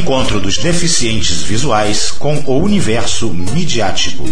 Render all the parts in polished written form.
encontro dos deficientes visuais com o universo midiático.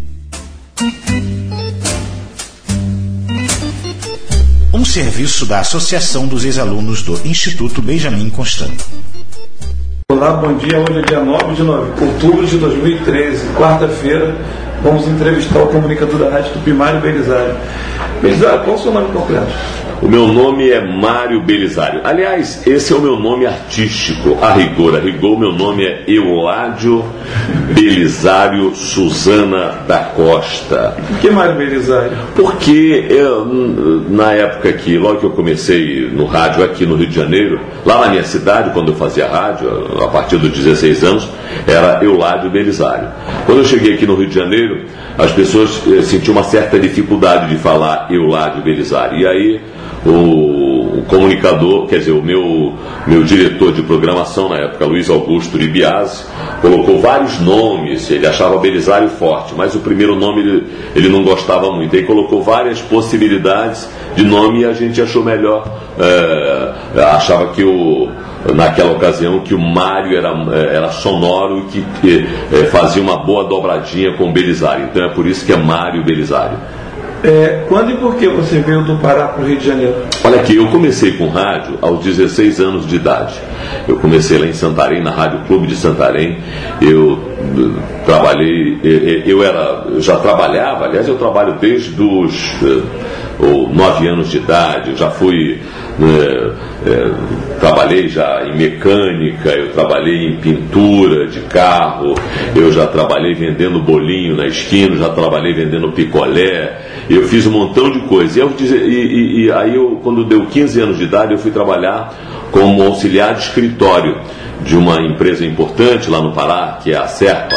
Um serviço da Associação dos Ex-Alunos do Instituto Benjamin Constant. Olá, bom dia. Hoje é dia 9 de outubro de 2013, quarta-feira. Vamos entrevistar o comunicador da Rádio Tupi, Mário Belisário. Belisário, qual é o seu nome completo? O meu nome é Mário Belisário. Aliás, esse é o meu nome artístico, a rigor. A rigor, meu nome é Euládio Belisário Suzana da Costa. Por que Mário Belisário? Porque na época que, logo que eu comecei no rádio aqui no Rio de Janeiro, lá na minha cidade, quando eu fazia rádio, a partir dos 16 anos, era Euládio Belisário. Quando eu cheguei aqui no Rio de Janeiro, as pessoas sentiam uma certa dificuldade de falar Euládio Belisário. E aí, o comunicador, quer dizer, o meu diretor de programação na época, Luiz Augusto Libiase, colocou vários nomes. Ele achava Belisário forte, mas o primeiro nome ele não gostava muito. Aí colocou várias possibilidades de nome e a gente achou melhor, achava que naquela ocasião que o Mário era sonoro e que fazia uma boa dobradinha com o Belisário. Então é por isso que é Mário Belisário. Quando e por que você veio do Pará para o Rio de Janeiro? Olha aqui, eu comecei com rádio aos 16 anos de idade. Eu comecei lá em Santarém, na Rádio Clube de Santarém. Eu trabalhei, eu já trabalhava, aliás, eu trabalho desde os 9 anos de idade. Eu já fui, trabalhei já em mecânica, eu trabalhei em pintura de carro, eu já trabalhei vendendo bolinho na esquina, já trabalhei vendendo picolé, eu fiz um montão de coisas. E aí, quando deu 15 anos de idade, eu fui trabalhar como auxiliar de escritório de uma empresa importante lá no Pará, que é a Serpa.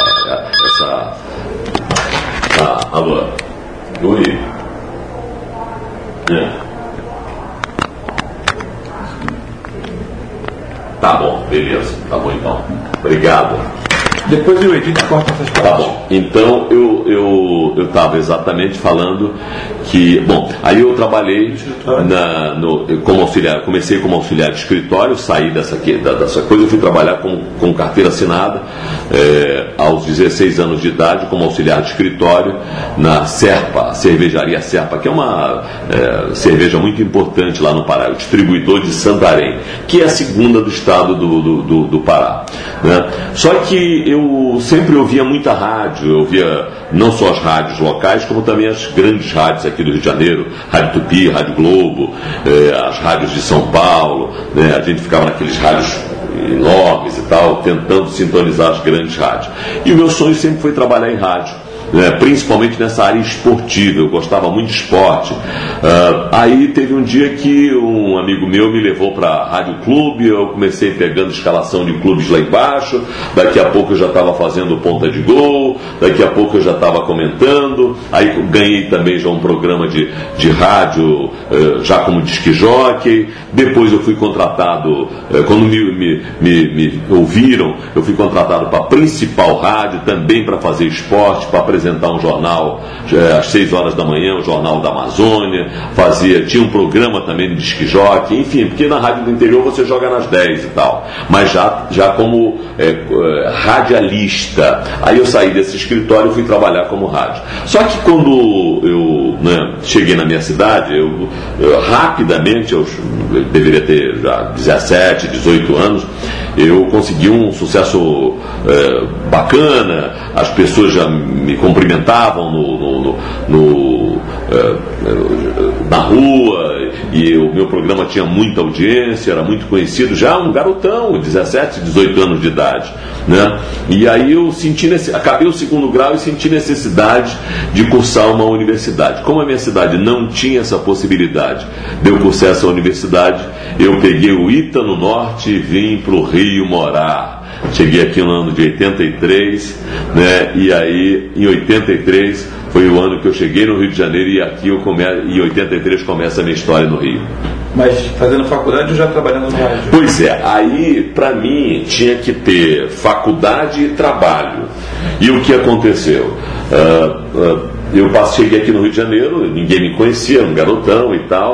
Alô? Oi? Tá bom, beleza. Tá bom então. Obrigado. Depois eu edito e corto essas partes. Tá bom. Então eu estava exatamente falando que, bom, aí eu trabalhei como auxiliar, comecei como auxiliar de escritório, saí dessa coisa, eu fui trabalhar com carteira assinada aos 16 anos de idade como auxiliar de escritório na Serpa, a cervejaria Serpa, que é uma cerveja muito importante lá no Pará, o distribuidor de Santarém, que é a segunda do estado do Pará, né? Só que eu sempre ouvia muita rádio, eu ouvia não só as rádios locais, como também as grandes rádios aqui do Rio de Janeiro, Rádio Tupi, Rádio Globo, as rádios de São Paulo, né? A gente ficava naqueles rádios enormes e tal, tentando sintonizar as grandes rádios. E o meu sonho sempre foi trabalhar em rádio, principalmente nessa área esportiva. Eu gostava muito de esporte. Aí teve um dia que um amigo meu me levou para a Rádio Clube, eu comecei pegando escalação de clubes lá embaixo, daqui a pouco eu já estava fazendo ponta de gol, daqui a pouco eu já estava comentando, aí ganhei também já um programa de rádio, já como disc jockey. Depois eu fui contratado, quando me ouviram, eu fui contratado para a principal rádio, também para fazer esporte, para apresentar um jornal às 6 horas da manhã, o Jornal da Amazônia, tinha um programa também de disc jockey, enfim, porque na rádio do interior você joga nas 10 e tal, mas já como radialista. Aí eu saí desse escritório e fui trabalhar como rádio. Só que quando eu cheguei na minha cidade, eu rapidamente, eu deveria ter já 17, 18 anos, eu consegui um sucesso bacana, as pessoas já me cumprimentavam na rua, e o meu programa tinha muita audiência, era muito conhecido, já um garotão, 17, 18 anos de idade, né? E aí eu acabei o segundo grau e senti necessidade de cursar uma universidade. Como a minha cidade não tinha essa possibilidade de eu cursar essa universidade, eu peguei o ITA no Norte e vim para o Rio morar. Cheguei aqui no ano de 83, né? E aí em 83 foi o ano que eu cheguei no Rio de Janeiro, e aqui em 83 começa a minha história no Rio. Mas fazendo faculdade ou já trabalhando no rádio? Pois é, aí para mim tinha que ter faculdade e trabalho. E o que aconteceu? Eu cheguei aqui no Rio de Janeiro, ninguém me conhecia, era um garotão e tal.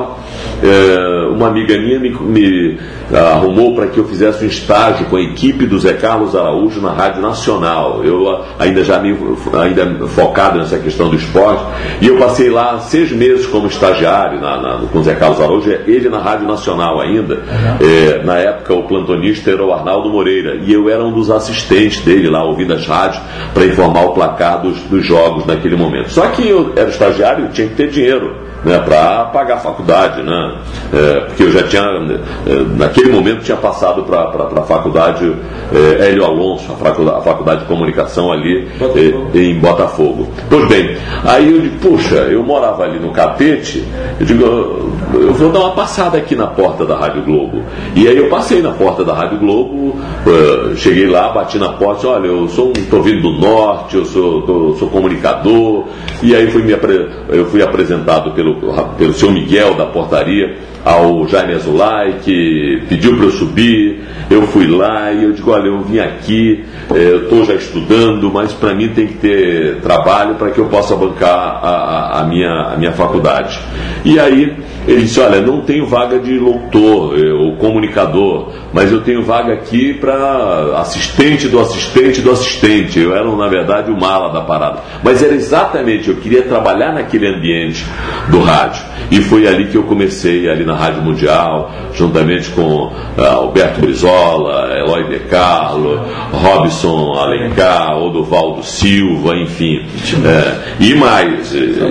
uma amiga minha me arrumou para que eu fizesse um estágio com a equipe do Zé Carlos Araújo na Rádio Nacional. Eu ainda focado nessa questão do esporte, e eu passei lá 6 meses como estagiário com o Zé Carlos Araújo, ele na Rádio Nacional ainda. Na época o plantonista era o Arnaldo Moreira, e eu era um dos assistentes dele lá, ouvindo as rádios para informar o placar dos jogos naquele momento. Só que eu era estagiário e tinha que ter dinheiro, né, para pagar a faculdade, né? Porque eu já tinha, naquele momento, tinha passado para a faculdade Hélio Alonso, a faculdade de comunicação ali em Botafogo. Pois bem, aí eu digo, puxa, eu morava ali no Catete, eu digo, eu vou dar uma passada aqui na porta da Rádio Globo. E aí eu passei na porta da Rádio Globo, cheguei lá, bati na porta, olha, eu estou vindo do Norte, eu sou comunicador, e aí eu fui apresentado pelo seu Miguel da portaria ao Jaime Azulay, que pediu para eu subir. Eu fui lá e eu digo, olha, eu vim aqui, eu estou já estudando, mas para mim tem que ter trabalho para que eu possa bancar a minha faculdade. E aí ele disse, olha, não tenho vaga de locutor ou comunicador, mas eu tenho vaga aqui para assistente do assistente do assistente. Eu era, na verdade, o mala da parada. Mas era exatamente, eu queria trabalhar naquele ambiente do rádio. E foi ali que eu comecei, ali na Rádio Mundial, juntamente com Alberto Brizola, Eloy De Carlo, Robson Alencar, Odovaldo Silva, enfim. E mais,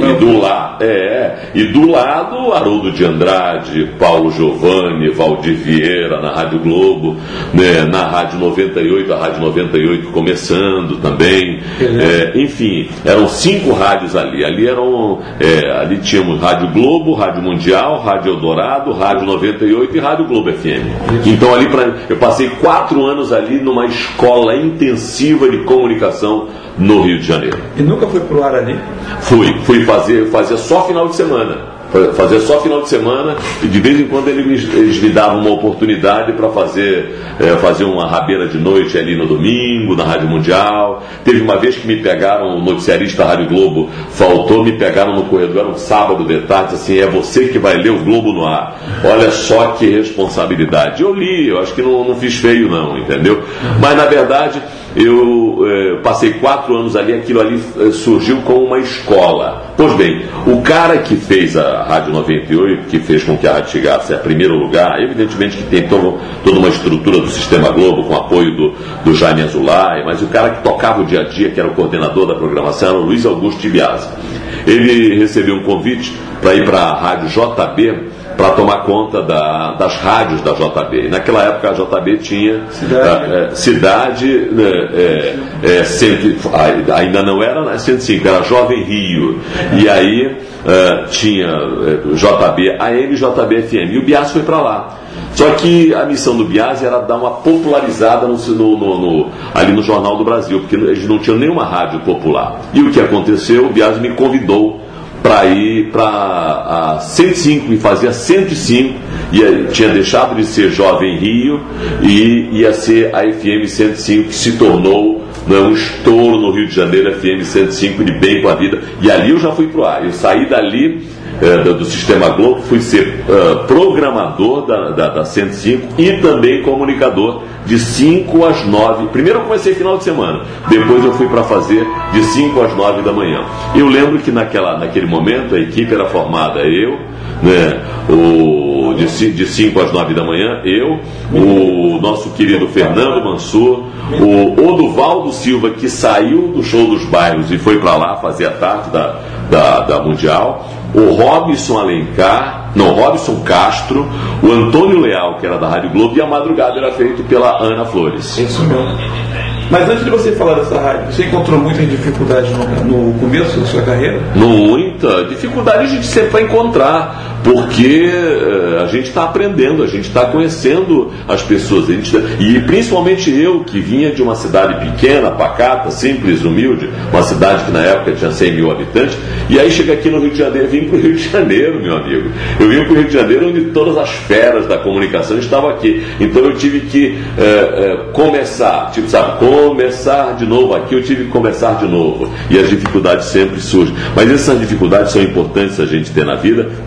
e do lado, Haroldo de Andrade, Paulo Giovanni, Valdir Vieira, na Rádio Globo, né, na Rádio 98, a Rádio 98 começando também. Enfim, eram 5 rádios ali. Ali tínhamos Rádio Globo, Rádio Mundial, Rádio Eldorado, Rádio 98 e Rádio Globo FM. Então ali eu passei 4 anos ali numa escola intensiva de comunicação no Rio de Janeiro. E nunca foi pro ar ali? Fui fazer só final de semana. E de vez em quando eles me davam uma oportunidade para fazer uma rabeira de noite ali no domingo, na Rádio Mundial. Teve uma vez que me pegaram, o noticiarista da Rádio Globo me pegaram no corredor, era um sábado de tarde, assim, é você que vai ler o Globo no ar. Olha só que responsabilidade. Eu li, eu acho que não fiz feio não, entendeu? Mas na verdade eu passei 4 anos ali, aquilo ali surgiu como uma escola. Pois bem, o cara que fez a Rádio 98, que fez com que a rádio chegasse a primeiro lugar, evidentemente que tem toda uma estrutura do Sistema Globo, com apoio do Jaime Azulay, mas o cara que tocava o dia a dia, que era o coordenador da programação, era o Luiz Augusto de Biasi. Ele recebeu um convite para ir para a Rádio JB, para tomar conta das rádios da JB. E naquela época a JB tinha Cidade, ainda não era 105, era Jovem Rio. E aí tinha JB AM e JB FM. E o Biasi foi para lá. Só que a missão do Biasi era dar uma popularizada ali no Jornal do Brasil, porque eles não tinham nenhuma rádio popular. E o que aconteceu? O Biasi me convidou para ir para a 105, e fazia 105, e tinha deixado de ser Jovem Rio e ia ser a FM 105, que se tornou um estouro no Rio de Janeiro, FM 105, de bem com a vida. E ali eu já fui para o ar. Eu saí dali do Sistema Globo, fui ser programador da 105 e também comunicador de 5 às 9. Primeiro eu comecei final de semana, depois eu fui para fazer de 5 às 9 da manhã. Eu lembro que naquele momento a equipe era formada, eu, né, de 5 às 9 da manhã, eu, o nosso querido Fernando Mansur, o Odovaldo Silva, que saiu do Show dos Bairros e foi para lá fazer a tarde da Mundial, o Robson Castro, o Antônio Leal, que era da Rádio Globo, e a madrugada era feito pela Ana Flores. Isso mesmo. Mas antes de você falar dessa rádio, você encontrou muita dificuldade no começo da sua carreira? Muita dificuldade a gente sempre vai encontrar, porque a gente está aprendendo, a gente está conhecendo as pessoas, e principalmente eu, que vinha de uma cidade pequena, pacata, simples, humilde, uma cidade que na época tinha 100 mil habitantes, e aí chega aqui no Rio de Janeiro, vim para o Rio de Janeiro, meu amigo. Eu vim para o Rio de Janeiro onde todas as feras da comunicação estavam aqui. Então eu tive que começar de novo aqui, eu tive que começar de novo. E as dificuldades sempre surgem. Mas essas dificuldades são importantes a gente ter na vida, que é para a gente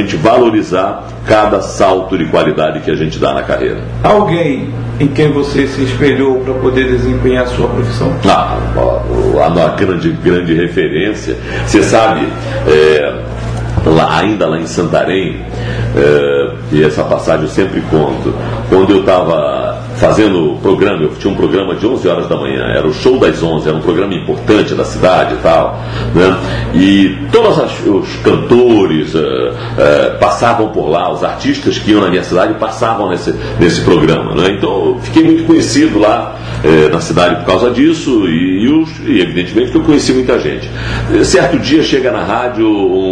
gente valorizar cada salto de qualidade que a gente dá na carreira. Alguém em quem você se espelhou para poder desempenhar a sua profissão? A grande referência, você sabe, ainda lá em Santarém, e essa passagem eu sempre conto, quando eu estava fazendo programa, eu tinha um programa de 11 horas da manhã, era o Show das 11, era um programa importante da cidade e tal, né? E todos os cantores passavam por lá, os artistas que iam na minha cidade passavam nesse programa, né? Então eu fiquei muito conhecido lá na cidade por causa disso e evidentemente que eu conheci muita gente. Certo dia chega na rádio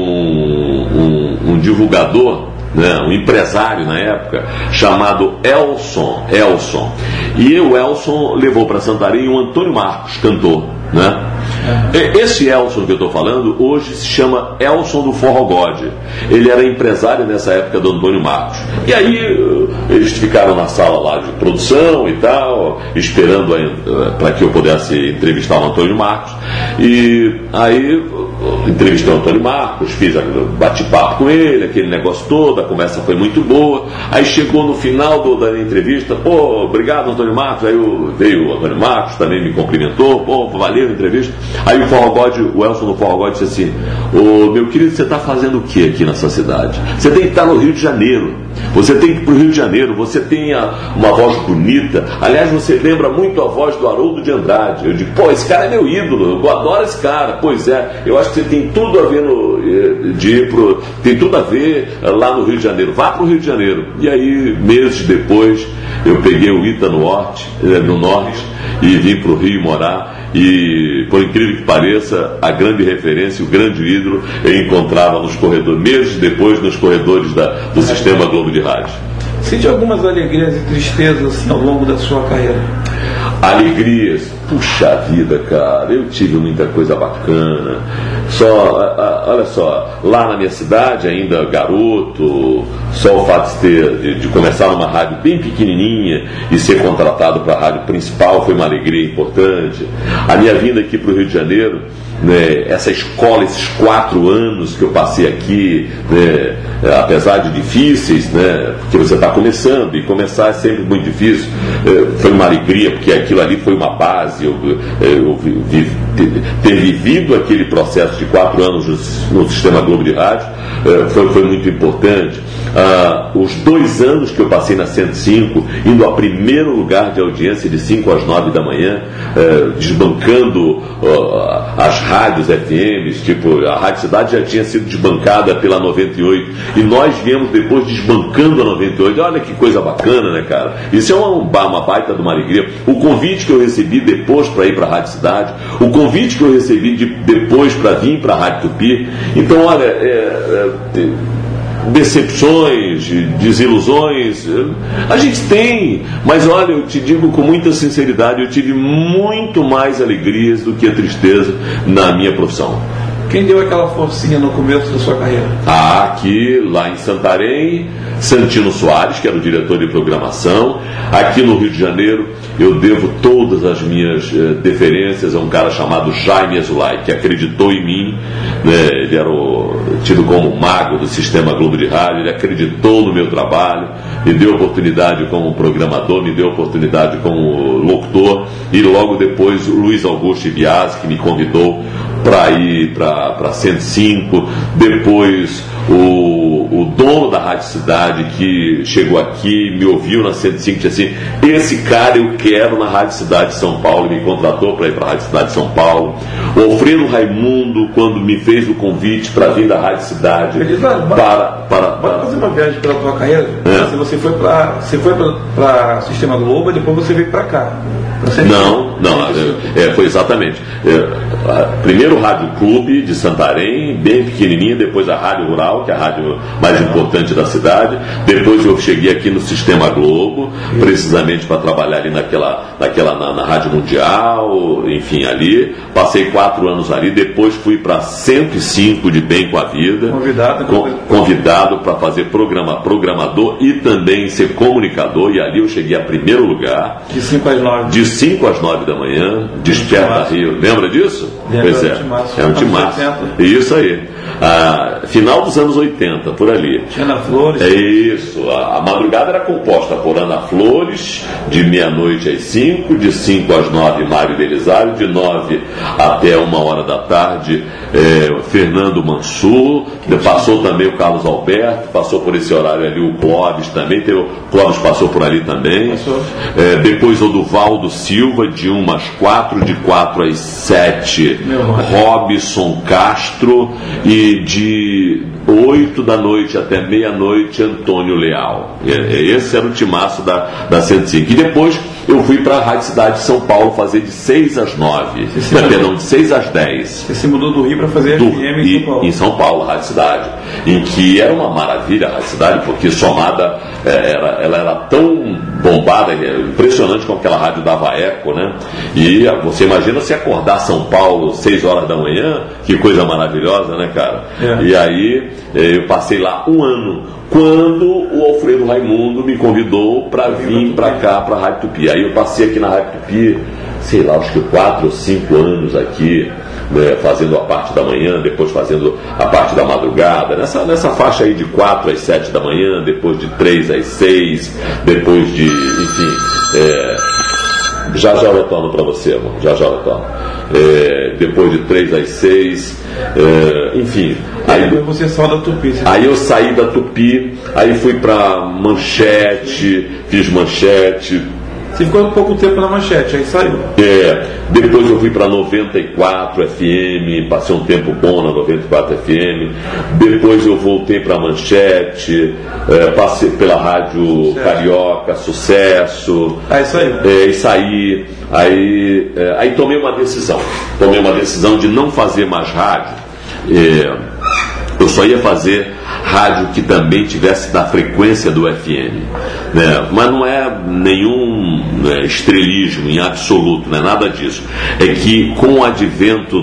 um divulgador, né, um empresário na época, chamado Elson. E o Elson levou para Santarém um Antônio Marcos, cantor, né? Esse Elson que eu estou falando hoje se chama Elson do Forró God. Ele era empresário nessa época do Antônio Marcos. E aí eles ficaram na sala lá de produção e tal, esperando para que eu pudesse entrevistar o Antônio Marcos. E aí entrevistei o Antônio Marcos, fiz bate-papo com ele, aquele negócio todo, a conversa foi muito boa. Aí chegou no final da entrevista, obrigado Antônio Marcos. Aí veio o Antônio Marcos, também me cumprimentou, valeu a entrevista. Aí o Elson do Forró God disse assim: meu querido, você está fazendo o que aqui nessa cidade? Você tem que estar no Rio de Janeiro, você tem que ir para o Rio de Janeiro, você tem uma voz bonita, aliás você lembra muito a voz do Haroldo de Andrade. Eu digo, esse cara é meu ídolo, eu adoro esse cara. Pois é, eu acho que você tem tudo a ver tem tudo a ver lá no Rio de Janeiro, vá para o Rio de Janeiro. E aí, meses depois, eu peguei o ITA no norte e vim para o Rio morar. E, por incrível que pareça, a grande referência, o grande ídolo, eu encontrava nos corredores, meses depois, nos corredores do Sistema Globo de Rádio. Sente algumas alegrias e tristezas assim, ao longo da sua carreira? Alegrias, puxa vida, cara, eu tive muita coisa bacana. Olha só, lá na minha cidade, ainda garoto, só o fato de começar numa rádio bem pequenininha e ser contratado para a rádio principal foi uma alegria importante. A minha vinda aqui para o Rio de Janeiro, né, essa escola, esses 4 anos que eu passei aqui, né, apesar de difíceis, né, porque você está começando e começar é sempre muito difícil, foi uma alegria, porque aquilo ali foi uma base. Ter vivido aquele processo de 4 anos no Sistema Globo de Rádio foi muito importante. Os 2 anos que eu passei na 105, indo a primeiro lugar de audiência de 5 às 9 da manhã, desbancando as rádios FMs, tipo, a Rádio Cidade já tinha sido desbancada pela 98 e nós viemos depois desbancando a 98. Olha que coisa bacana, né, cara? Isso é uma baita de uma alegria. O convite que eu recebi depois para ir para a Rádio Cidade, o convite que eu recebi depois para vir para a Rádio Tupi. Então, olha, decepções, desilusões, a gente tem, mas olha, eu te digo com muita sinceridade, eu tive muito mais alegrias do que a tristeza na minha profissão. Quem deu aquela forcinha no começo da sua carreira? Aqui, lá em Santarém, Santino Soares, que era o diretor de programação. Aqui no Rio de Janeiro, eu devo todas as minhas deferências a um cara chamado Jaime Azulay, que acreditou em mim, né? Ele era tido como mago do Sistema Globo de Rádio, ele acreditou no meu trabalho, me deu oportunidade como programador, me deu oportunidade como locutor, e logo depois o Luiz Augusto Ibiase, que me convidou para ir para 105, depois o dono da Rádio Cidade, que chegou aqui, me ouviu na 105, disse assim: esse cara eu quero na Rádio Cidade de São Paulo, me contratou para ir para a Rádio Cidade de São Paulo. O Alfredo Raimundo, quando me fez o convite para vir da Rádio Cidade, bora fazer uma viagem pela tua carreira. Você foi para Sistema Globo e depois você veio para cá. Foi exatamente. Primeiro o Rádio Clube de Santarém, bem pequenininha, depois a Rádio Rural, que é a rádio mais importante da cidade. Depois eu cheguei aqui no Sistema Globo, precisamente para trabalhar ali na Rádio Mundial, enfim, ali. Passei 4 anos ali, depois fui para 105 de Bem com a Vida, convidado para fazer programador e também ser comunicador, e ali eu cheguei a primeiro lugar. De 5 às 9. De 5 às 9 da manhã, Desperta Rio. Lembra disso? Pois é, é um timaço. Isso aí. Final dos anos 80, por ali. Ana Flores. É isso. A madrugada era composta por Ana Flores, de meia-noite às 5, de 5 às 9, Mário Belisário, de 9 até 1h da tarde, Fernando Mansur, passou também o Carlos Alberto, passou por esse horário ali o Clóvis também, o Clóvis passou por ali também. Depois o Duvaldo Silva, de 1 às 4, de 4 às 7, Robson Castro, e de 8 da noite até meia-noite, Antônio Leal. Esse era o timaço da 105. E depois eu fui para a Rádio Cidade de São Paulo fazer de 6 às 9. Perdão, de 6 às 10. Você se mudou do Rio para fazer FM em São Paulo? Em São Paulo, Rádio Cidade. Em que era uma maravilha a Rádio Cidade, porque somada, ela era tão bombada, impressionante como aquela rádio dava eco, né? E você imagina se acordar São Paulo 6 horas da manhã, que coisa maravilhosa, né, cara? E aí eu passei lá um ano, quando o Alfredo Raimundo me convidou para vir para cá, para a Rádio Tupi. Aí eu passei aqui na Rádio Tupi, sei lá, acho que 4 ou 5 anos aqui, né, fazendo a parte da manhã, depois fazendo a parte da madrugada, nessa faixa aí de 4 às 7 da manhã, depois de 3 às 6, depois de, enfim, já eu retorno para você, amor, já eu retorno. Depois de 3 às 6, enfim. Aí você saiu da Tupi. Aí eu saí da Tupi, aí fui para Manchete, fiz Manchete. Você ficou um pouco tempo na Manchete, aí saiu. Depois eu fui para 94 FM, passei um tempo bom na 94 FM. Depois eu voltei para Manchete, passei pela Rádio Carioca, Sucesso. Aí saiu. E saí. Aí tomei uma decisão de não fazer mais rádio. Eu só ia fazer rádio que também tivesse da frequência do FM, né? Mas não é nenhum estrelismo em absoluto, não é nada disso. É que com o advento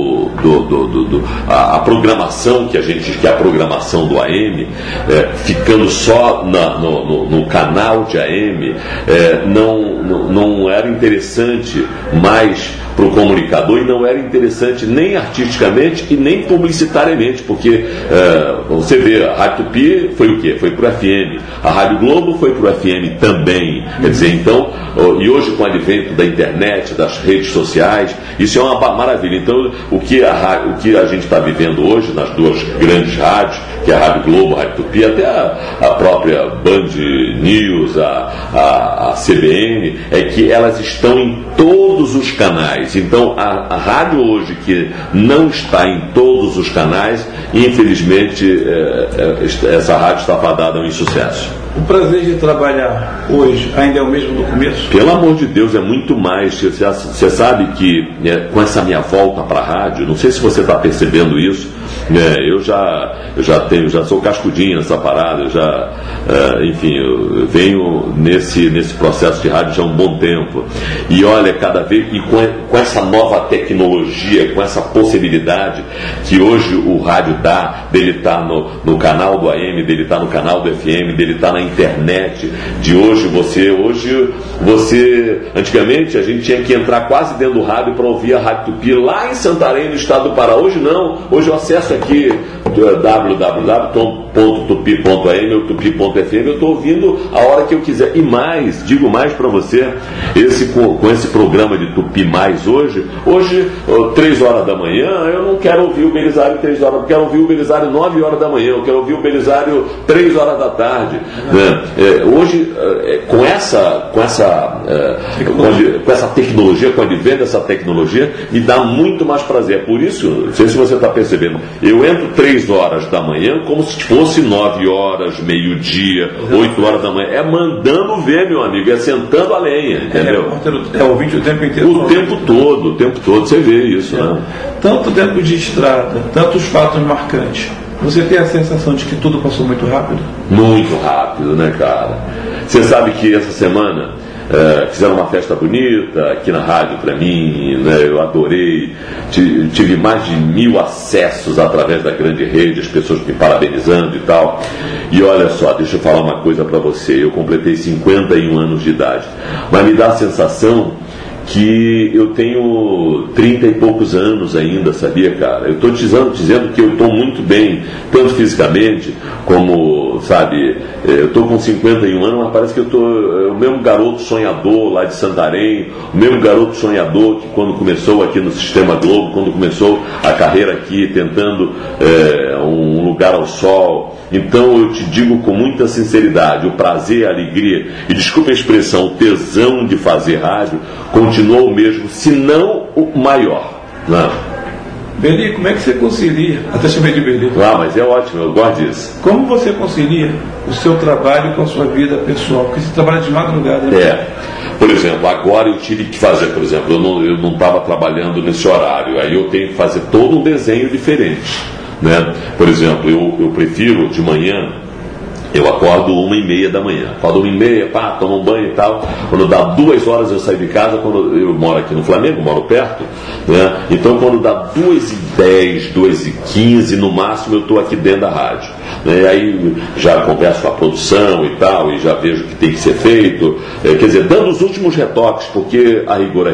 a programação que é a programação do AM, ficando só no canal de AM, não era interessante mais para o comunicador, e não era interessante nem artisticamente e nem publicitariamente, porque você vê, a Rádio Tupi foi o quê? Foi para o FM. A Rádio Globo foi para o FM também. Quer dizer, então, e hoje com o advento da internet, das redes sociais, isso é uma maravilha. Então, o que a gente está vivendo hoje nas duas grandes rádios, que é a Rádio Globo, a Rádio Tupi, até a própria Band News, a CBN, é que elas estão em todos os canais. Então, a rádio hoje que não está em todos os canais, infelizmente, essa rádio está fadada a um insucesso. O prazer de trabalhar hoje ainda é o mesmo do começo? Pelo amor de Deus, é muito mais. Você sabe que com essa minha volta para a rádio, não sei se você está percebendo isso, eu já sou cascudinho nessa parada, enfim, eu venho nesse processo de rádio já há um bom tempo. E olha, cada vez, e com essa nova tecnologia, com essa possibilidade que hoje o rádio dá, dele estar no canal do AM, dele estar no canal do FM, dele estar na internet, de hoje você, antigamente a gente tinha que entrar quase dentro do rádio para ouvir a Rádio Tupi lá em Santarém, no estado do Pará. Hoje não, hoje eu acesso aqui www.tupi.am ou tupi.fm, eu estou ouvindo a hora que eu quiser. E mais, digo mais para você, com esse programa de Tupi Mais hoje 3 horas da manhã, eu não quero ouvir o Belisário 3 horas, eu quero ouvir o Belisário 9 horas da manhã, eu quero ouvir o Belisário 3 horas da tarde. Hoje, com essa tecnologia, com o advento dessa tecnologia, me dá muito mais prazer. Por isso, não sei se você está percebendo, eu entro 3 horas da manhã como se fosse 9 horas, meio-dia, 8 horas da manhã. É mandando ver, meu amigo, é sentando a lenha, entendeu? Ouvinte o tempo inteiro. O tempo todo, você vê isso, né? Tanto tempo de estrada, tantos fatos marcantes. Você tem a sensação de que tudo passou muito rápido? Muito rápido, né, cara? Você sabe que essa semana fizeram uma festa bonita aqui na rádio para mim, né? Eu adorei, tive mais de 1000 acessos através da grande rede, as pessoas me parabenizando e tal. E olha só, deixa eu falar uma coisa para você, eu completei 51 anos de idade, mas me dá a sensação que eu tenho 30 e poucos anos ainda, sabia, cara? Eu estou dizendo que eu estou muito bem, tanto fisicamente como, sabe, eu estou com 51 anos, mas parece que eu estou o mesmo garoto sonhador lá de Santarém, o mesmo garoto sonhador que quando começou aqui no Sistema Globo, quando começou a carreira aqui, tentando um lugar ao sol. Então eu te digo com muita sinceridade, o prazer, a alegria e, desculpa a expressão, o tesão de fazer rádio continua o mesmo, se não o maior. Não. Beli, como é que você concilia? Até chamei de Beli. Mas é ótimo, eu gosto disso. Como você concilia o seu trabalho com a sua vida pessoal? Porque você trabalha de madrugada, né? Por exemplo, agora eu tive que fazer, por exemplo, eu não estava trabalhando nesse horário, aí eu tenho que fazer todo um desenho diferente, né? Por exemplo, eu prefiro de manhã, eu acordo 1h30 da manhã. Acordo 1h30, tomo um banho e tal. Quando dá 2 horas eu saio de casa, quando eu moro aqui no Flamengo, moro perto, né? Então quando dá 2h10, 2h15, no máximo eu estou aqui dentro da rádio. Né? Aí já converso com a produção e tal, e já vejo o que tem que ser feito. Quer dizer, dando os últimos retoques, porque a rigor,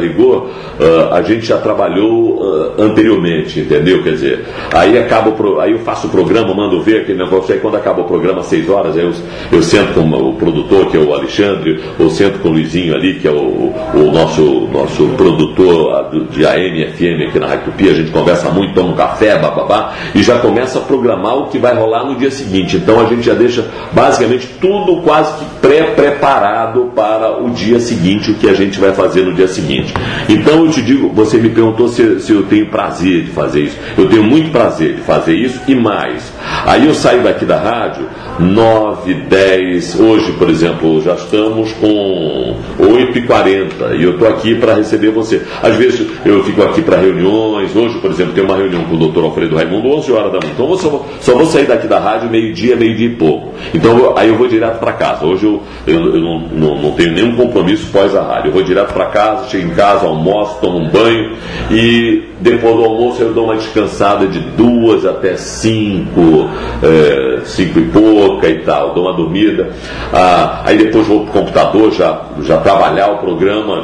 a gente já trabalhou anteriormente, entendeu? Quer dizer, aí eu faço o programa, mando ver aquele negócio, aí quando acaba o programa às 6 horas, eu sento com o produtor, que é o Alexandre, ou sento com o Luizinho ali, que é o nosso produtor de AM, FM aqui na Rádio Tupi, a gente conversa muito, toma um café, bababá, e já começa a programar o que vai rolar no dia seguinte. Então a gente já deixa basicamente tudo quase que pré-preparado para o dia seguinte, o que a gente vai fazer no dia seguinte. Então eu te digo, você me perguntou se eu tenho prazer de fazer isso. Eu tenho muito prazer de fazer isso e mais. Aí eu saio daqui da rádio 9, 10, hoje, por exemplo, já estamos com 8h40 e eu estou aqui para receber você. Às vezes eu fico aqui para reuniões. Hoje, por exemplo, tem uma reunião com o Dr. Alfredo Raimundo 11 horas da manhã. Então eu só vou sair daqui da rádio meio-dia e pouco. Então aí eu vou direto para casa. Hoje eu não tenho nenhum compromisso pós a rádio. Eu vou direto para casa, chego em casa, almoço, tomo um banho e depois do almoço eu dou uma descansada de 2 até 5, 5 e pouca e tal, dou uma dormida. Aí depois vou pro computador já trabalhar o programa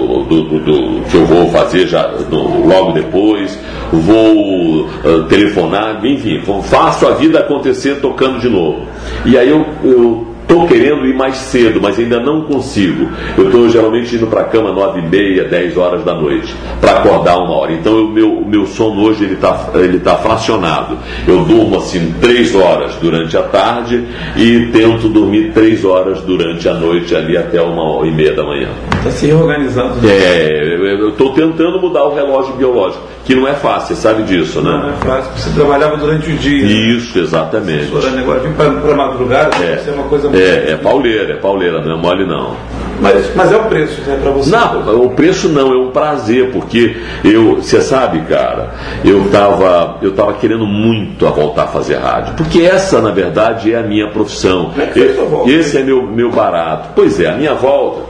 que eu vou fazer logo depois, vou telefonar, enfim, faço a vida acontecer tocando de novo. E aí eu estou querendo ir mais cedo, mas ainda não consigo. Eu estou geralmente indo para a cama 9h30, 10 horas da noite, para acordar 1 hora. Então o meu sono hoje ele tá fracionado. Eu durmo assim 3 horas durante a tarde e tento dormir 3 horas durante a noite, ali até 1h30 da manhã. Está se reorganizando. Eu estou tentando mudar o relógio biológico, que não é fácil, você sabe disso, né? Não é fácil, porque você trabalhava durante o dia. Isso, exatamente. Agora vir para madrugada, isso é uma coisa muito... É pauleira, não é mole não. Mas é o preço, né, para você? Não, o preço não, é um prazer, porque você sabe, cara, eu tava querendo muito voltar a fazer rádio, porque essa, na verdade, é a minha profissão. Como é que foi a sua volta? Esse é meu barato. Pois é, a minha volta,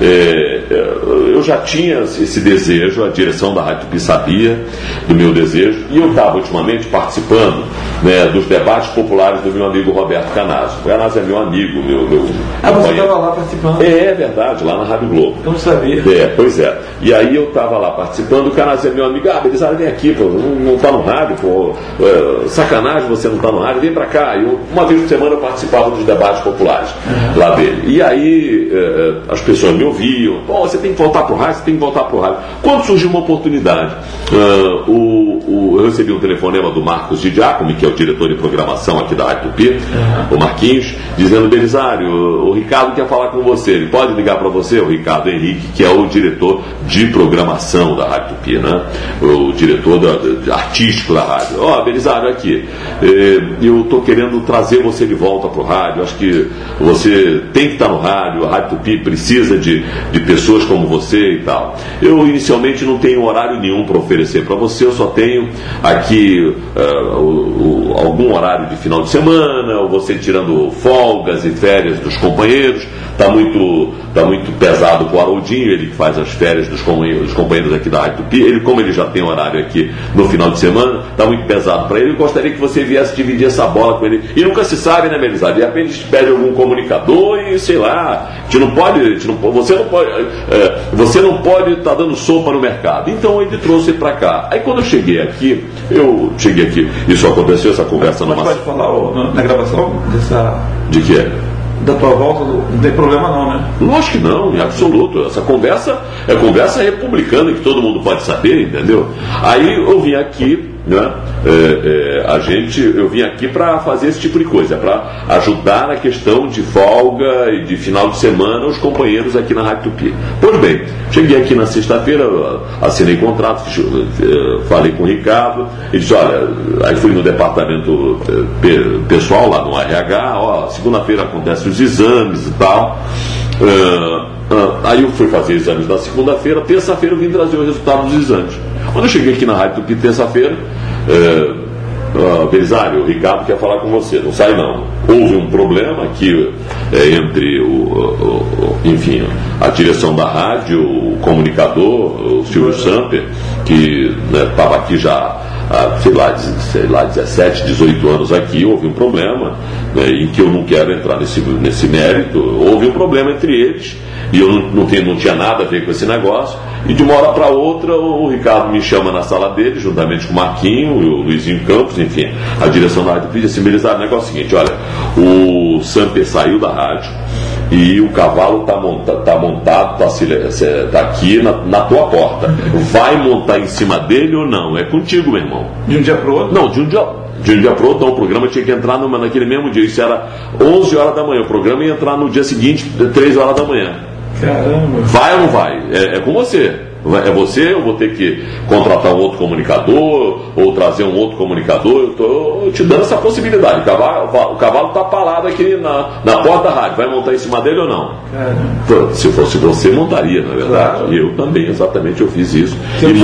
eu já tinha esse desejo, a direção da Rádio Tupi sabia do meu desejo, e eu estava ultimamente participando, né, dos debates populares do meu amigo Roberto Canazzo. O Canazzo é meu amigo, meu você estava lá participando? É verdade, lá na Rádio Globo. Eu não sabia. Pois é. E aí eu estava lá participando, o Canazzo é meu amigo. Belisário, vem aqui, pô, não está no rádio, pô, sacanagem você não está no rádio, vem para cá. Uma vez por semana eu participava dos debates populares lá dele. E aí as pessoas me ouviam, você tem que voltar para o rádio, você tem que voltar para o rádio. Quando surgiu uma oportunidade, eu recebi um telefonema do Marcos de Giacomi, que é o diretor de programação aqui da Rádio Tupi, o Marquinhos, dizendo: Belisário, o Ricardo quer falar com você, ele pode ligar para você? O Ricardo Henrique, que é o diretor de programação da Rádio Tupi, né? O diretor artístico da rádio. Belisário, aqui, eu estou querendo trazer você de volta para o rádio, acho que você tem que estar no rádio, a Rádio Tupi precisa de pessoas como você e tal. Eu inicialmente não tenho horário nenhum para oferecer para você, eu só tenho aqui algum horário de final de semana, ou você tirando folgas e férias dos companheiros, tá muito pesado com o Haroldinho, ele que faz as férias dos companheiros aqui da Rádio Tupi. Como ele já tem horário aqui no final de semana, tá muito pesado para ele. Eu gostaria que você viesse dividir essa bola com ele. E nunca se sabe, né, Melisade? De repente a gente pede algum comunicador e sei lá, você não pode estar dando sopa no mercado. Então ele trouxe para cá. Aí quando eu cheguei aqui, isso aconteceu, essa conversa Mas pode falar na gravação dessa... De quê? Da tua volta, não tem problema não, né? Lógico que não, em absoluto. Essa conversa é conversa republicana que todo mundo pode saber, entendeu? Aí eu vim aqui, né? Eu vim aqui para fazer esse tipo de coisa, para ajudar na questão de folga e de final de semana os companheiros aqui na Rádio Tupi. Pois bem, cheguei aqui na sexta-feira, assinei contrato, falei com o Ricardo, ele disse, olha, aí fui no departamento pessoal lá no RH, segunda-feira acontecem os exames e tal. Aí eu fui fazer exames na segunda-feira, terça-feira eu vim trazer o resultado dos exames. Quando eu cheguei aqui na Rádio Tupi terça-feira, Belisário, o Ricardo quer falar com você, não sai não. Houve um problema aqui entre enfim, a direção da rádio, o comunicador, o Silvio Samper, que estava aqui já há, sei lá, 17, 18 anos aqui. Houve um problema, em que eu não quero entrar nesse mérito. Houve um problema entre eles e eu não tinha nada a ver com esse negócio. E de uma hora para outra o Ricardo me chama na sala dele, juntamente com o Marquinho e o Luizinho Campos, enfim, a direção da rádio, pediu assim, Belisário, o negócio é o seguinte, olha, o Samper saiu da rádio e o cavalo está montado, está aqui na tua porta. Vai montar em cima dele ou não? É contigo, meu irmão. De um dia para o outro? Não, de um dia para o outro, não. O programa tinha que entrar naquele mesmo dia. Isso era 11 horas da manhã. O programa ia entrar no dia seguinte, 3 horas da manhã. Caramba. Vai ou não vai? É com você. É você, eu vou ter que contratar um outro comunicador ou trazer um outro comunicador. Eu estou te dando essa possibilidade. O cavalo está parado aqui na porta da rádio. Vai montar em cima dele ou não? Se fosse você, montaria, na verdade. Claro. Eu também, exatamente, eu fiz isso.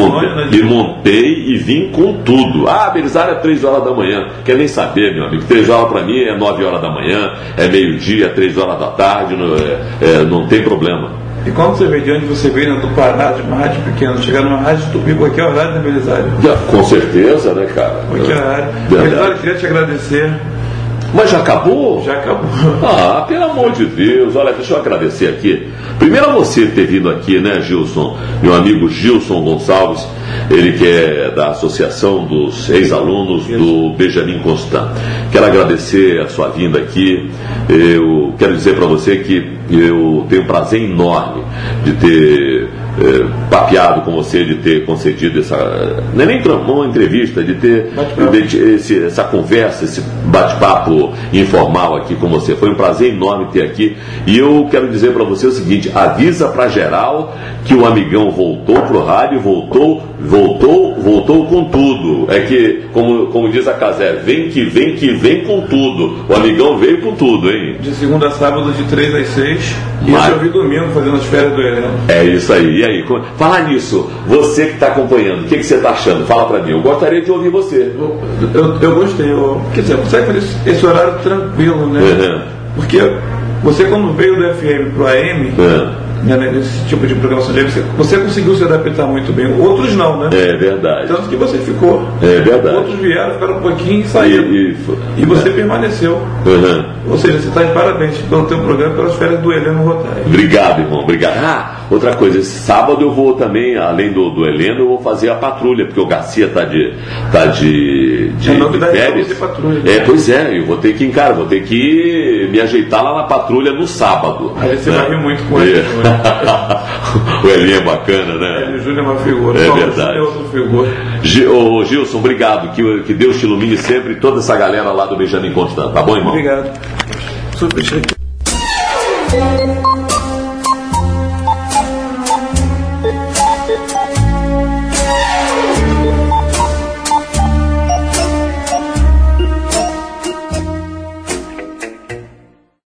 E montei e vim com tudo. Belisário é 3 horas da manhã. Quer nem saber, meu amigo. 3 horas para mim é 9 horas da manhã, é meio-dia, 3 horas da tarde, não tem problema. E quando você veio de onde você veio, do Pará, de uma rádio pequena, chegar numa rádio Tupi, qualquer horário, né, Belisário? Com certeza, né, cara? Qualquer horário. Belisário, queria te agradecer. Mas já acabou? Já acabou. Pelo amor de Deus. Olha, deixa eu agradecer aqui. Primeiro a você ter vindo aqui, né, Gilson? Meu amigo Gilson Gonçalves, ele que é da Associação dos Ex-Alunos do Benjamin Constant. Quero agradecer a sua vinda aqui. Eu quero dizer para você que eu tenho um prazer enorme de ter papeado com você, de ter concedido não é nem uma entrevista, de ter essa conversa, esse bate-papo informal aqui com você. Foi um prazer enorme ter aqui. E eu quero dizer para você o seguinte: avisa para geral que o amigão voltou pro rádio, voltou com tudo. É que, como diz a Casé, vem com tudo. O amigão veio com tudo, hein? De segunda a sábado, de 3 às 6. E eu vi domingo fazendo as férias do Heleno. É isso aí. E aí, falar nisso, você que está acompanhando, o que você está achando? Fala para mim. Eu gostaria de ouvir você. Eu gostei. Quer dizer, você vai fazer esse horário tranquilo, né? Uhum. Porque você, quando veio do FM pro AM, nesse tipo de programação de AM, você conseguiu se adaptar muito bem. Outros não, né? É verdade. Tanto que você ficou. É verdade. Outros vieram, ficaram um pouquinho e saíram. E você permaneceu. Uhum. Ou seja, você está de parabéns pelo teu programa e pelas férias do Heleno Rotário. Obrigado, irmão. Obrigado. Outra coisa, esse sábado eu vou também, além do Heleno, eu vou fazer a patrulha, porque o Garcia tá de férias. De patrulha. Pois é, eu vou ter que vou ter que me ajeitar lá na patrulha no sábado. Aí você vai rir muito com ele. O Elinho é bacana, né? O Júnior é uma figura. É verdade. É outra figura. Gilson, obrigado. Que Deus te ilumine sempre, toda essa galera lá do Benjamin Constant. Tá bom, irmão? Obrigado.